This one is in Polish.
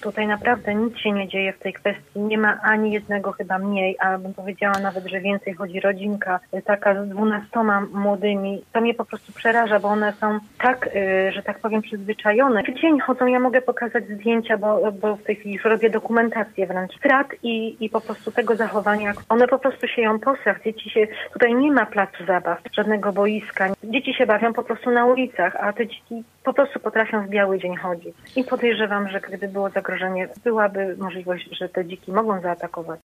Tutaj naprawdę nic się nie dzieje w tej kwestii. Nie ma ani jednego chyba mniej, a bym powiedziała nawet, że więcej. Chodzi rodzinka taka z 12 młodymi. To mnie po prostu przeraża, bo one są tak, że tak powiem, przyzwyczajone. W dzień chodzą, ja mogę pokazać zdjęcia, bo w tej chwili już robię dokumentację wręcz strat i po prostu tego zachowania. One po prostu sieją postrach. Tutaj nie ma placu zabaw, żadnego boiska. Dzieci się bawią po prostu na ulicach, a te dzieci po prostu potrafią w biały dzień chodzić. I podejrzewam, że gdyby było zagrożenie, byłaby możliwość, że te dziki mogą zaatakować.